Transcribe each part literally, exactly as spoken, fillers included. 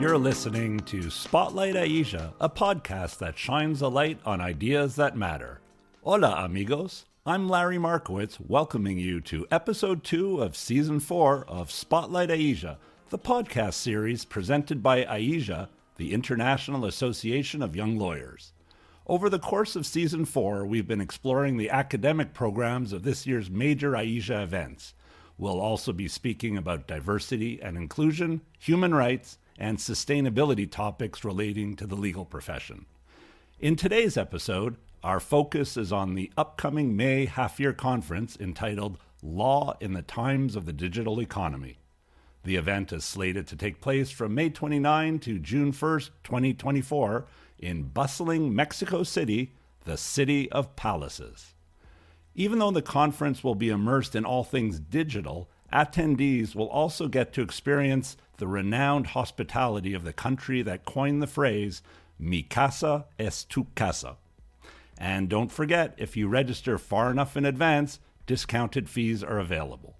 You're listening to Spotlight Asia, a podcast that shines a light on ideas that matter. Hola, amigos. I'm Larry Markowitz, welcoming you to episode two of season four of Spotlight Asia, the podcast series presented by Asia, the International Association of Young Lawyers. Over the course of season four, we've been exploring the academic programs of this year's major Asia events. We'll also be speaking about diversity and inclusion, human rights, and sustainability topics relating to the legal profession. In today's episode, our focus is on the upcoming May half-year conference entitled Law in the Times of the Digital Economy. The event is slated to take place from May twenty-ninth to June first, twenty twenty-four, in bustling Mexico City, the city of palaces. Even though the conference will be immersed in all things digital, attendees will also get to experience the renowned hospitality of the country that coined the phrase, Mi casa es tu casa. And don't forget, if you register far enough in advance, discounted fees are available.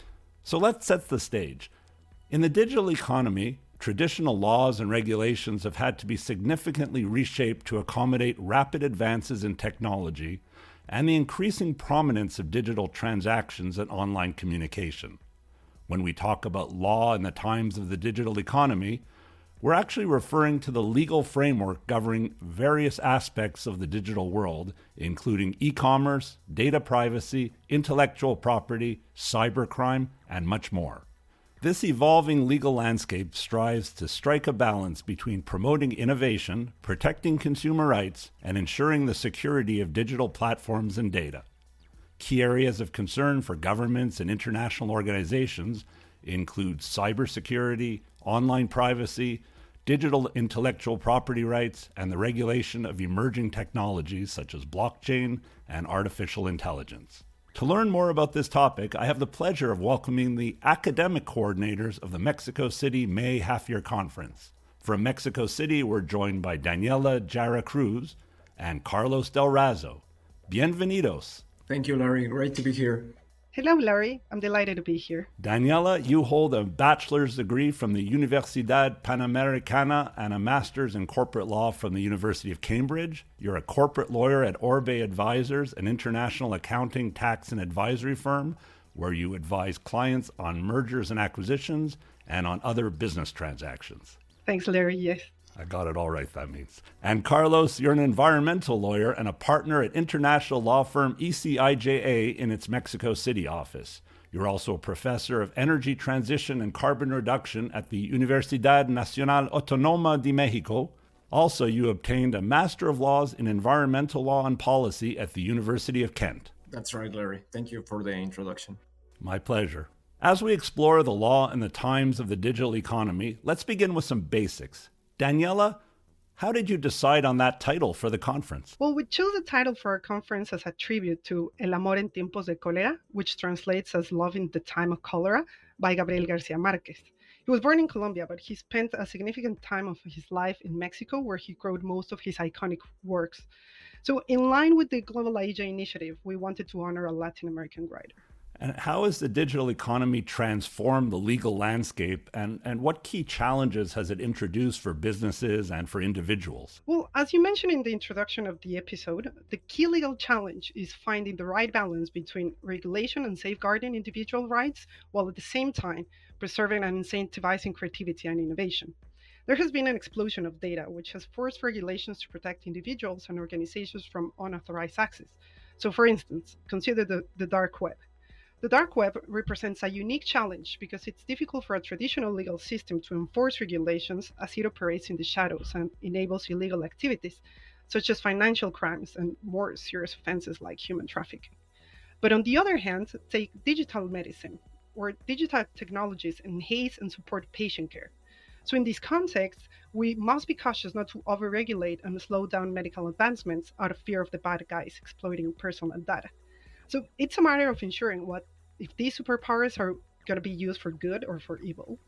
So let's set the stage. In the digital economy, traditional laws and regulations have had to be significantly reshaped to accommodate rapid advances in technology and the increasing prominence of digital transactions and online communication. When we talk about law in the times of the digital economy, we're actually referring to the legal framework governing various aspects of the digital world, including e-commerce, data privacy, intellectual property, cybercrime, and much more. This evolving legal landscape strives to strike a balance between promoting innovation, protecting consumer rights, and ensuring the security of digital platforms and data. Key areas of concern for governments and international organizations include cybersecurity, online privacy, digital intellectual property rights, and the regulation of emerging technologies such as blockchain and artificial intelligence. To learn more about this topic, I have the pleasure of welcoming the academic coordinators of the Mexico City May Half-Year Conference. From Mexico City, we're joined by Daniela Jara Cruz and Carlos Del Razo. Bienvenidos. Thank you, Larry. Great to be here. Hello, Larry. I'm delighted to be here. Daniela, you hold a bachelor's degree from the Universidad Panamericana and a master's in corporate law from the University of Cambridge. You're a corporate lawyer at Orbe Advisors, an international accounting, tax, and advisory firm where you advise clients on mergers and acquisitions and on other business transactions. Thanks, Larry. Yes. I got it all right, that means. And Carlos, you're an environmental lawyer and a partner at international law firm E C I J A in its Mexico City office. You're also a professor of energy transition and carbon reduction at the Universidad Nacional Autónoma de Mexico. Also, you obtained a Master of Laws in Environmental Law and Policy at the University of Kent. That's right, Larry. Thank you for the introduction. My pleasure. As we explore the law and the times of the digital economy, let's begin with some basics. Daniela, how did you decide on that title for the conference? Well, we chose the title for our conference as a tribute to El amor en tiempos de cólera, which translates as Love in the Time of Cholera by Gabriel Garcia Marquez. He was born in Colombia, but he spent a significant time of his life in Mexico, where he wrote most of his iconic works. So in line with the Global Asia initiative, we wanted to honor a Latin American writer. And how has the digital economy transformed the legal landscape, and, and what key challenges has it introduced for businesses and for individuals? Well, as you mentioned in the introduction of the episode, the key legal challenge is finding the right balance between regulation and safeguarding individual rights, while at the same time preserving and incentivizing creativity and innovation. There has been an explosion of data, which has forced regulations to protect individuals and organizations from unauthorized access. So, for instance, consider the, the dark web. The dark web represents a unique challenge because it's difficult for a traditional legal system to enforce regulations as it operates in the shadows and enables illegal activities, such as financial crimes and more serious offenses like human trafficking. But on the other hand, take digital medicine, where digital technologies enhance and support patient care. So in this context, we must be cautious not to overregulate and slow down medical advancements out of fear of the bad guys exploiting personal data. So it's a matter of ensuring what if these superpowers are going to be used for good or for evil.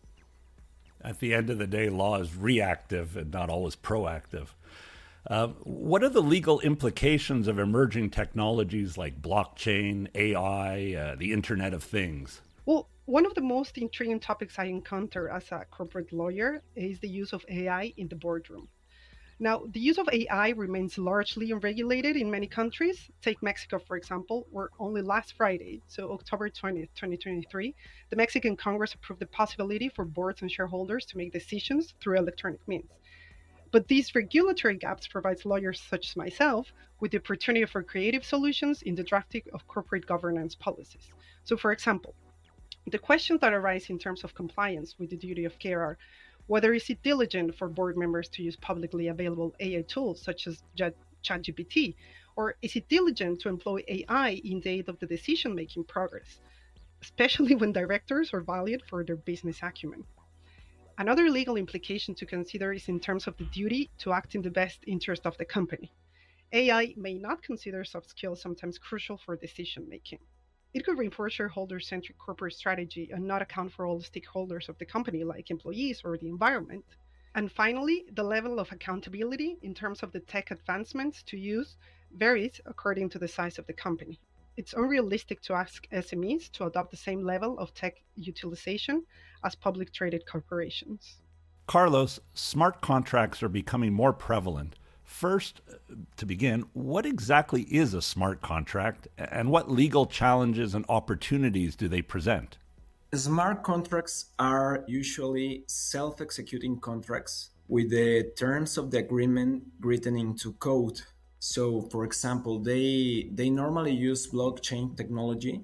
At the end of the day, law is reactive and not always proactive. Uh, what are the legal implications of emerging technologies like blockchain, A I, uh, the Internet of Things? Well, One of the most intriguing topics I encounter as a corporate lawyer is the use of A I in the boardroom. Now, the use of A I remains largely unregulated in many countries. Take Mexico, for example, where only last Friday, so October twentieth, twenty twenty-three, the Mexican Congress approved the possibility for boards and shareholders to make decisions through electronic means. But these regulatory gaps provide lawyers such as myself with the opportunity for creative solutions in the drafting of corporate governance policies. So, for example, the questions that arise in terms of compliance with the duty of care are: whether is it diligent for board members to use publicly available A I tools such as ChatGPT, or is it diligent to employ A I in the aid of the decision-making progress, especially when directors are valued for their business acumen? Another legal implication to consider is in terms of the duty to act in the best interest of the company. A I may not consider soft skills sometimes crucial for decision-making. It could reinforce shareholder-centric corporate strategy and not account for all the stakeholders of the company, like employees or the environment. And finally, the level of accountability in terms of the tech advancements to use varies according to the size of the company. It's unrealistic to ask S M Es to adopt the same level of tech utilization as public traded corporations. Carlos, smart contracts are becoming more prevalent. First, to begin, what exactly is a smart contract, and what legal challenges and opportunities do they present? Smart contracts are usually self-executing contracts with the terms of the agreement written into code. So, for example, they they normally use blockchain technology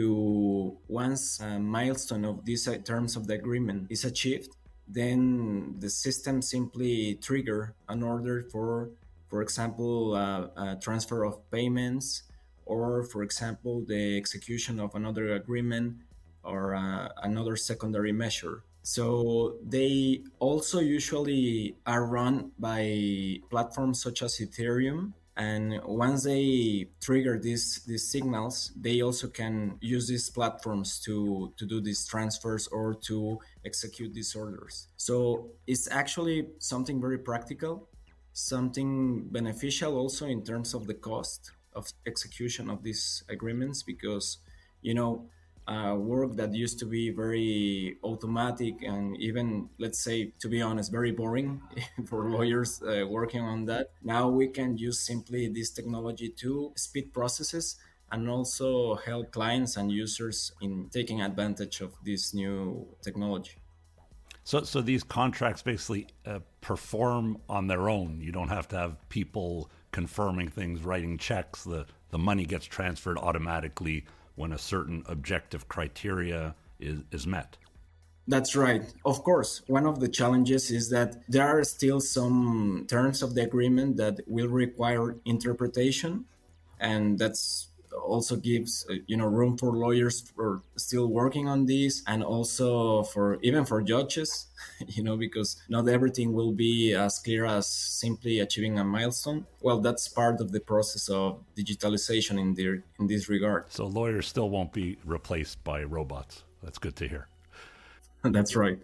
to, once a milestone of these terms of the agreement is achieved, then the system simply trigger an order for, for example, uh, a transfer of payments, or, for example, the execution of another agreement or uh, another secondary measure. So they also usually are run by platforms such as Ethereum. And once they trigger these, these signals, they also can use these platforms to, to do these transfers or to execute these orders. So it's actually something very practical, something beneficial also in terms of the cost of execution of these agreements, because, you know, Uh, work that used to be very automatic and even, let's say, to be honest, very boring for lawyers uh, working on that. Now we can use simply this technology to speed processes and also help clients and users in taking advantage of this new technology. So, so these contracts basically uh, perform on their own. You don't have to have people confirming things, writing checks. The, the money gets transferred automatically when a certain objective criteria is, is met. That's right. Of course, one of the challenges is that there are still some terms of the agreement that will require interpretation, and that's also gives you know room for lawyers for still working on this, and also for even for judges, you know, because not everything will be as clear as simply achieving a milestone. Well, that's part of the process of digitalization in the, in this regard. So lawyers still won't be replaced by robots. That's good to hear. That's right.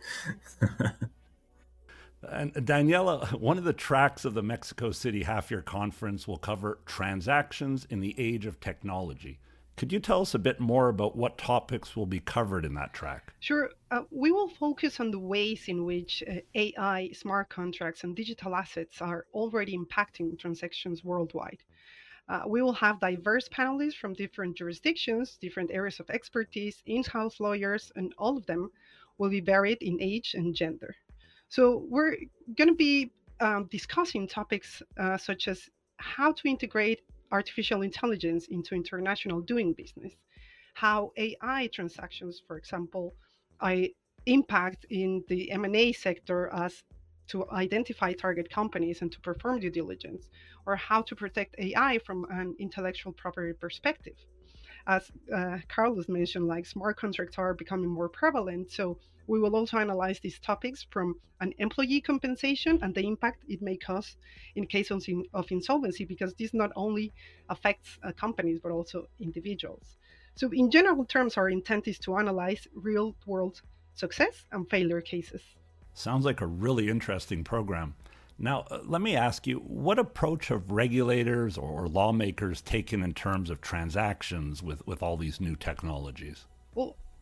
And Daniela, one of the tracks of the Mexico City Half-Year Conference will cover transactions in the age of technology. Could you tell us a bit more about what topics will be covered in that track? Sure. Uh, we will focus on the ways in which uh, A I, smart contracts, and digital assets are already impacting transactions worldwide. Uh, we will have diverse panelists from different jurisdictions, different areas of expertise, in-house lawyers, and all of them will be varied in age and gender. So we're going to be um, discussing topics uh, such as how to integrate artificial intelligence into international doing business, how A I transactions, for example, I impact in the M and A sector as to identify target companies and to perform due diligence, or how to protect A I from an intellectual property perspective. As uh, Carlos mentioned, like smart contracts are becoming more prevalent, so we will also analyze these topics from an employee compensation and the impact it may cause in case of, in, of insolvency, because this not only affects uh, companies, but also individuals. So in general terms, our intent is to analyze real-world success and failure cases. Sounds like a really interesting program. Now, uh, let me ask you, what approach have regulators or lawmakers taken in terms of transactions with, with all these new technologies? Well,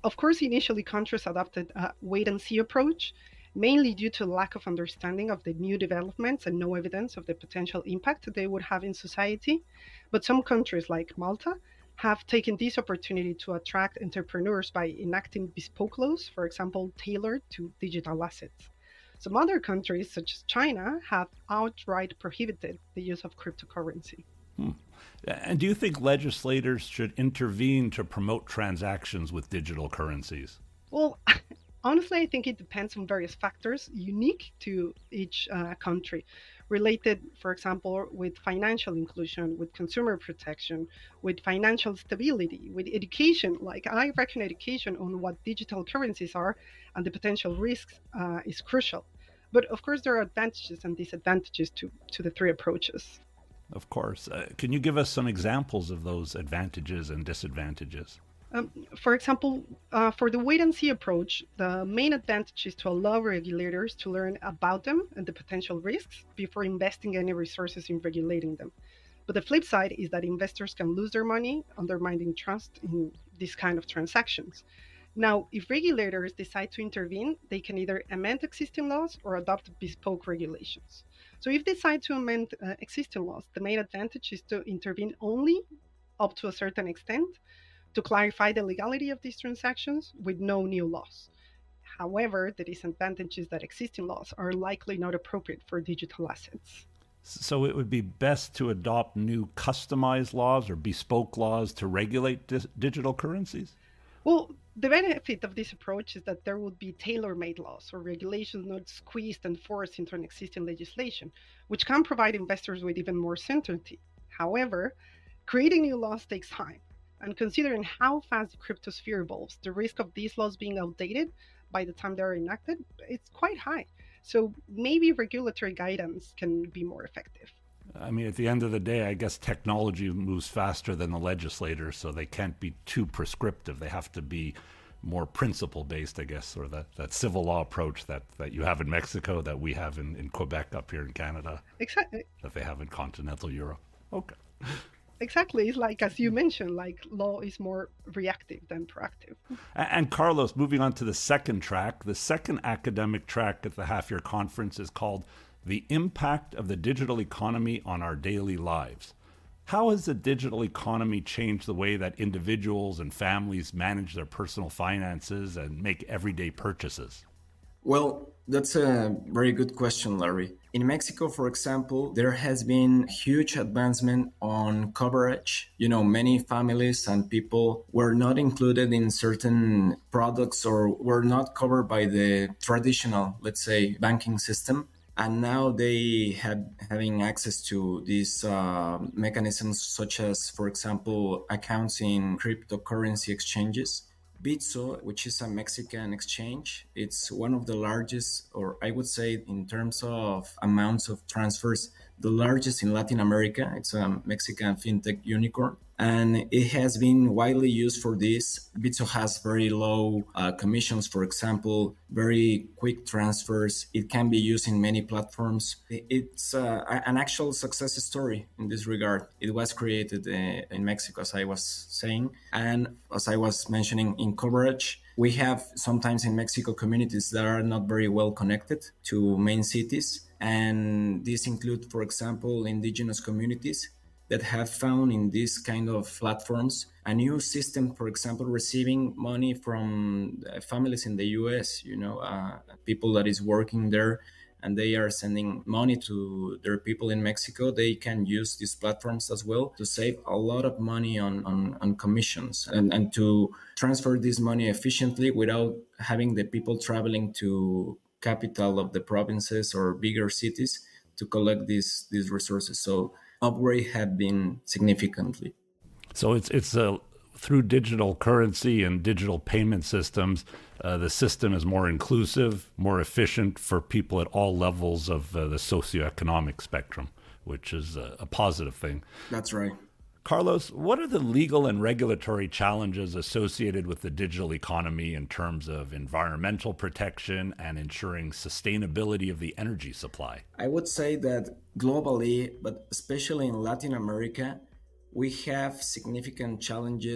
Of course, initially countries adopted a wait and see approach, mainly due to lack of understanding of the new developments and no evidence of the potential impact they would have in society. But some countries, like Malta, have taken this opportunity to attract entrepreneurs by enacting bespoke laws, for example, tailored to digital assets. Some other countries, such as China, have outright prohibited the use of cryptocurrency. Hmm. And do you think legislators should intervene to promote transactions with digital currencies? Well, honestly, I think it depends on various factors unique to each uh, country, related, for example, with financial inclusion, with consumer protection, with financial stability, with education. Like, I reckon education on what digital currencies are and the potential risks uh, is crucial. But of course, there are advantages and disadvantages to, to the three approaches. Of course. Uh, can you give us some examples of those advantages and disadvantages? Um, for example, uh, for the wait and see approach, the main advantage is to allow regulators to learn about them and the potential risks before investing any resources in regulating them. But the flip side is that investors can lose their money, undermining trust in these kind of transactions. Now, if regulators decide to intervene, they can either amend existing laws or adopt bespoke regulations. So if they decide to amend uh, existing laws, the main advantage is to intervene only up to a certain extent to clarify the legality of these transactions with no new laws. However, the disadvantage is that existing laws are likely not appropriate for digital assets. So it would be best to adopt new customized laws or bespoke laws to regulate dis- digital currencies? Well, the benefit of this approach is that there would be tailor-made laws or regulations not squeezed and forced into an existing legislation, which can provide investors with even more certainty. However, creating new laws takes time. And considering how fast the cryptosphere evolves, the risk of these laws being outdated by the time they're enacted, it's quite high. So maybe regulatory guidance can be more effective. I mean, at the end of the day, I guess technology moves faster than the legislators, so they can't be too prescriptive. They have to be more principle-based, I guess, or that, that civil law approach that, that you have in Mexico, that we have in, in Quebec up here in Canada, exactly, that they have in continental Europe. Okay. Exactly. It's like, as you mentioned, like law is more reactive than proactive. And, and Carlos, moving on to the second track, the second academic track at the half-year conference is called The Impact of the Digital Economy on Our Daily Lives. How has the digital economy changed the way that individuals and families manage their personal finances and make everyday purchases? Well, that's a very good question, Larry. In Mexico, for example, there has been huge advancement on coverage. You know, many families and people were not included in certain products or were not covered by the traditional, let's say, banking system. And now they have having access to these uh, mechanisms such as, for example, accounts in cryptocurrency exchanges. Bitso, which is a Mexican exchange, it's one of the largest, or I would say in terms of amounts of transfers, the largest in Latin America. It's a Mexican fintech unicorn. And it has been widely used for this. Bitso has very low uh, commissions, for example, very quick transfers. It can be used in many platforms. It's uh, an actual success story in this regard. It was created uh, in Mexico, as I was saying. And as I was mentioning in coverage, we have sometimes in Mexico communities that are not very well connected to main cities. And these include, for example, indigenous communities that have found in these kind of platforms a new system, for example, receiving money from families in the U S, you know, uh, people that is working there and they are sending money to their people in Mexico. They can use these platforms as well to save a lot of money on, on, on commissions and, and to transfer this money efficiently without having the people traveling to capital of the provinces or bigger cities to collect these, these resources. So upgrade have been significantly. So it's it's uh, through digital currency and digital payment systems, uh, the system is more inclusive, more efficient for people at all levels of uh, the socioeconomic spectrum, which is a, a positive thing. That's right. Carlos, what are the legal and regulatory challenges associated with the digital economy in terms of environmental protection and ensuring sustainability of the energy supply? I would say that globally, but especially in Latin America, we have significant challenges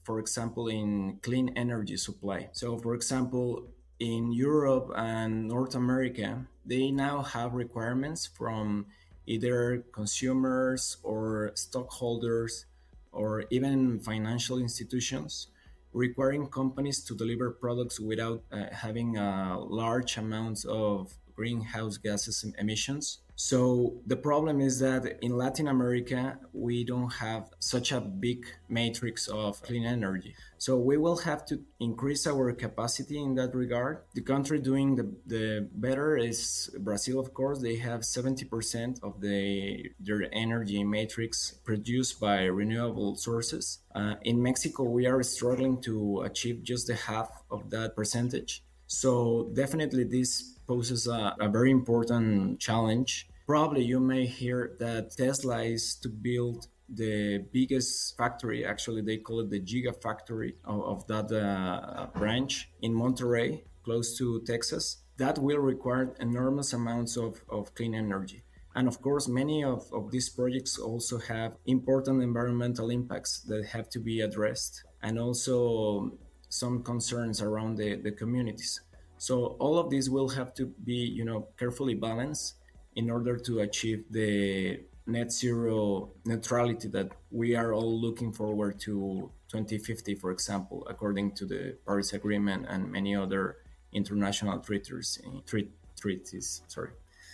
for example, in clean energy supply. So, for example, in Europe and North America, they now have requirements from either consumers or stockholders or even financial institutions requiring companies to deliver products without uh, having uh, large amounts of greenhouse gases emissions. So the problem is that in Latin America, we don't have such a big matrix of clean energy. So we will have to increase our capacity in that regard. The country doing the, the better is Brazil, of course. They have seventy percent of the, their energy matrix produced by renewable sources. Uh, in Mexico, we are struggling to achieve just the half of that percentage. So definitely this poses a, a very important challenge. Probably you may hear that Tesla is to build the biggest factory. Actually, they call it the Gigafactory of, of that uh, branch in Monterrey, close to Texas. That will require enormous amounts of, of clean energy. And of course, many of, of these projects also have important environmental impacts that have to be addressed, and also some concerns around the, the communities. So all of these will have to be, you know, carefully balanced in order to achieve the net zero neutrality that we are all looking forward to twenty fifty, for example, according to the Paris Agreement and many other international treaties. treaties sorry.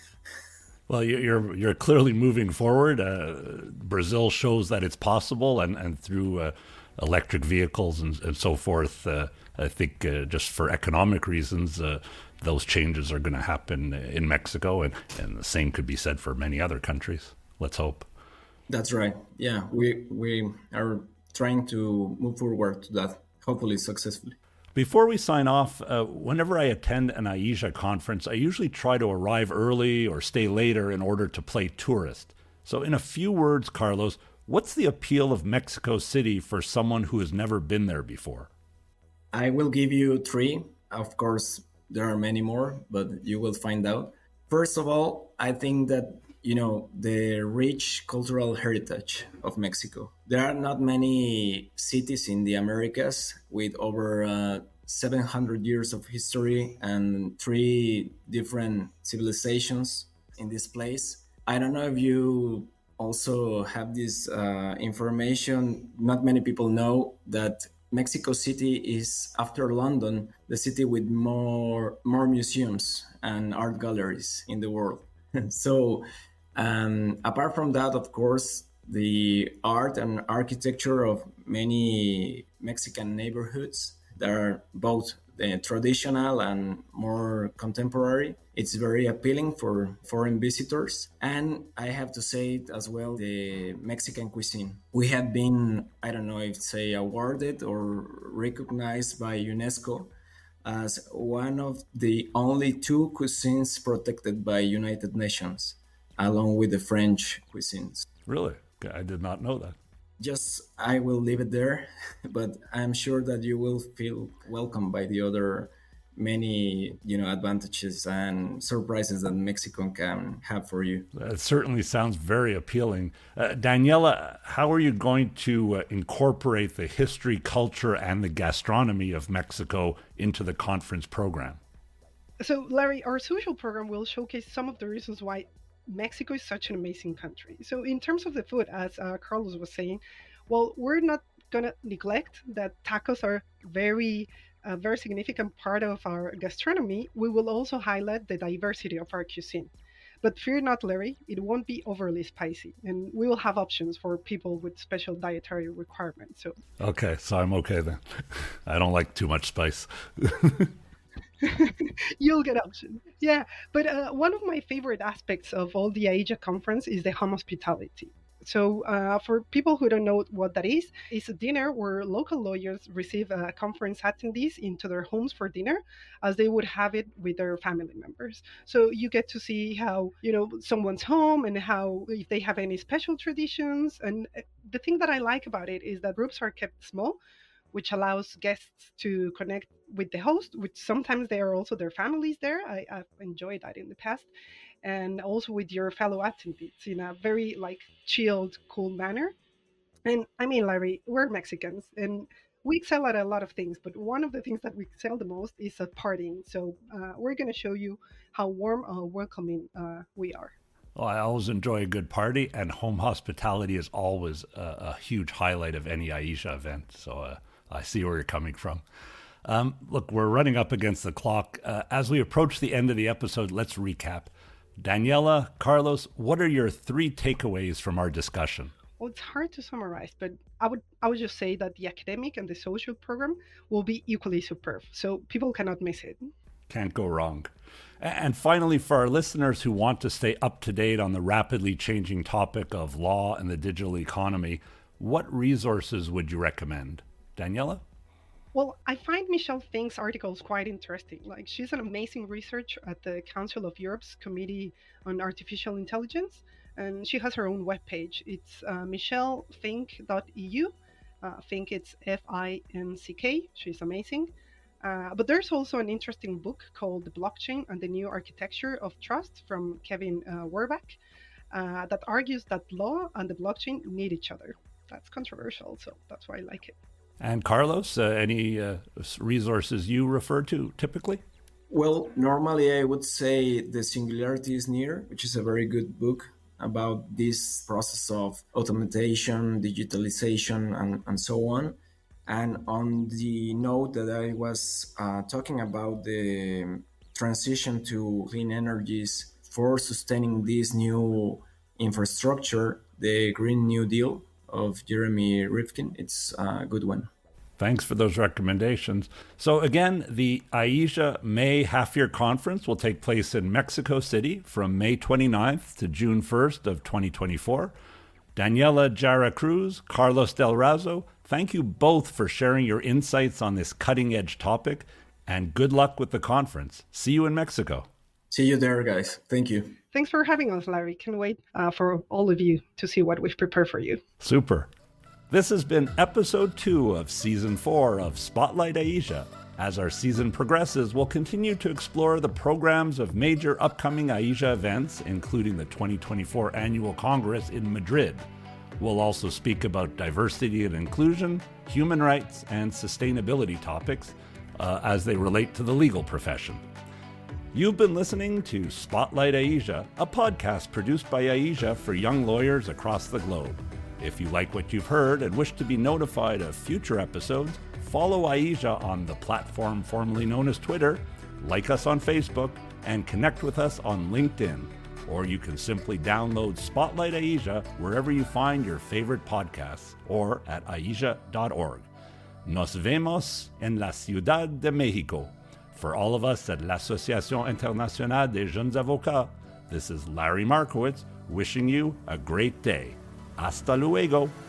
Well, you're you're clearly moving forward. Uh, Brazil shows that it's possible, and and through uh, electric vehicles and, and so forth. Uh, I think uh, just for economic reasons, uh, those changes are going to happen in Mexico, and, and the same could be said for many other countries. Let's hope. That's right. Yeah, we we are trying to move forward to that, hopefully successfully. Before we sign off, uh, whenever I attend an AIJA conference, I usually try to arrive early or stay later in order to play tourist. So in a few words, Carlos, what's the appeal of Mexico City for someone who has never been there before? I will give you three. Of course, there are many more, but you will find out. First of all, I think that, you know, the rich cultural heritage of Mexico. There are not many cities in the Americas with over uh, seven hundred years of history and three different civilizations in this place. I don't know if you also have this uh, information. Not many people know that Mexico City is, after London, the city with more more museums and art galleries in the world. So um, apart from that, of course, the art and architecture of many Mexican neighborhoods that are both uh, traditional and more contemporary. It's very appealing for foreign visitors. And I have to say it as well, the Mexican cuisine. We have been, I don't know if say awarded or recognized by UNESCO as one of the only two cuisines protected by United Nations, along with the French cuisines. Really? I did not know that. Just, I will leave it there, but I'm sure that you will feel welcomed by the other many, you know, advantages and surprises that Mexico can have for you. It certainly sounds very appealing. Uh, Daniela, how are you going to uh, incorporate the history, culture, and the gastronomy of Mexico into the conference program? So, Larry, our social program will showcase some of the reasons why Mexico is such an amazing country. So in terms of the food, as uh, Carlos was saying, well, we're not going to neglect that tacos are very, a very significant part of our gastronomy. We will also highlight the diversity of our cuisine. But fear not, Larry, it won't be overly spicy, and we will have options for people with special dietary requirements. So okay, so I'm okay then. I don't like too much spice. You'll get options. Yeah, but uh, one of my favorite aspects of all the AIJA conference is the home hospitality. So uh, for people who don't know what that is, it's a dinner where local lawyers receive uh, conference attendees into their homes for dinner as they would have it with their family members. So you get to see how, you know, someone's home and how, if they have any special traditions. And the thing that I like about it is that groups are kept small, which allows guests to connect with the host, which sometimes they are also their families there. I, I've enjoyed that in the past. And also with your fellow attendees in a very like chilled, cool manner. And I mean, Larry, we're Mexicans and we excel at a lot of things, but one of the things that we excel the most is at partying. So uh, we're going to show you how warm or welcoming uh, we are. Well, I always enjoy a good party, and home hospitality is always a, a huge highlight of any Aisha event. So uh, I see where you're coming from. Um, look, we're running up against the clock. Uh, as we approach the end of the episode, let's recap. Daniela, Carlos, what are your three takeaways from our discussion? Well, it's hard to summarize, but I would I would just say that the academic and the social program will be equally superb. So people cannot miss it. Can't go wrong. And finally, for our listeners who want to stay up to date on the rapidly changing topic of law and the digital economy, what resources would you recommend? Daniela? Well, I find Michelle Fink's articles quite interesting. Like, she's an amazing researcher at the Council of Europe's Committee on Artificial Intelligence, and she has her own webpage. It's uh, michelle fink dot e u. Uh, Fink, it's F I N C K. She's amazing. Uh, but there's also an interesting book called The Blockchain and the New Architecture of Trust from Kevin uh, Werbach uh, that argues that law and the blockchain need each other. That's controversial, so that's why I like it. And Carlos, uh, any uh, resources you refer to typically? Well, normally I would say The Singularity is Near, which is a very good book about this process of automation, digitalization, and, and so on. And on the note that I was uh, talking about the transition to clean energies for sustaining this new infrastructure, the Green New Deal of Jeremy Rifkin, it's a good one. Thanks for those recommendations. So again, the Aisha May Half-Year Conference will take place in Mexico City from May twenty-ninth to June first of twenty twenty-four. Daniela Jara Cruz, Carlos Del Razo, thank you both for sharing your insights on this cutting-edge topic, and good luck with the conference. See you in Mexico. See you there, guys. Thank you. Thanks for having us, Larry. Can't wait uh, for all of you to see what we've prepared for you. Super. This has been episode two of season four of Spotlight Aisha. As our season progresses, we'll continue to explore the programs of major upcoming Aisha events, including the twenty twenty-four Annual Congress in Madrid. We'll also speak about diversity and inclusion, human rights, and sustainability topics uh, as they relate to the legal profession. You've been listening to Spotlight Aisha, a podcast produced by Aisha for young lawyers across the globe. If you like what you've heard and wish to be notified of future episodes, follow Aisha on the platform formerly known as Twitter, like us on Facebook, and connect with us on LinkedIn. Or you can simply download Spotlight Aisha wherever you find your favorite podcasts or at aisha dot org. Nos vemos en la Ciudad de México. For all of us at l'Association Internationale des Jeunes Avocats, this is Larry Markowitz wishing you a great day. Hasta luego.